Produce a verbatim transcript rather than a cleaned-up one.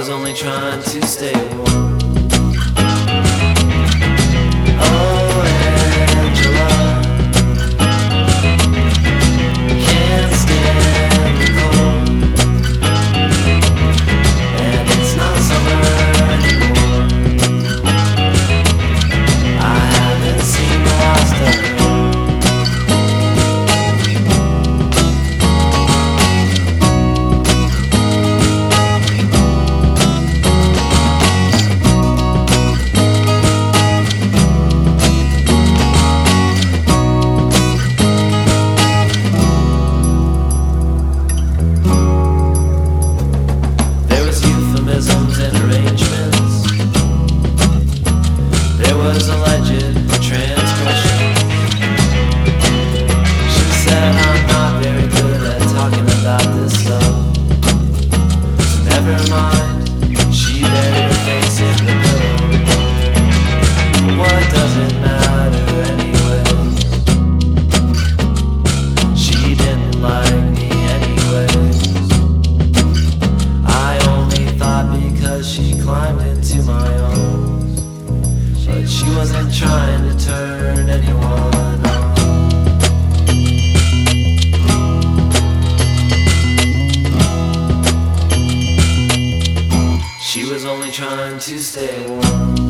was only trying to stay warm. Oh, Angela, can't stand the cold, and it's not summer anymore. I haven't seen the last of her. And arrangements. There was alleged transgression. She said I'm not very good at talking about this stuff, so never mind. She buried her face in the pillow. What does it matter anyways? She didn't like me anyways. Because she climbed into my arms, but she wasn't trying to turn anyone on. She was only trying to stay warm.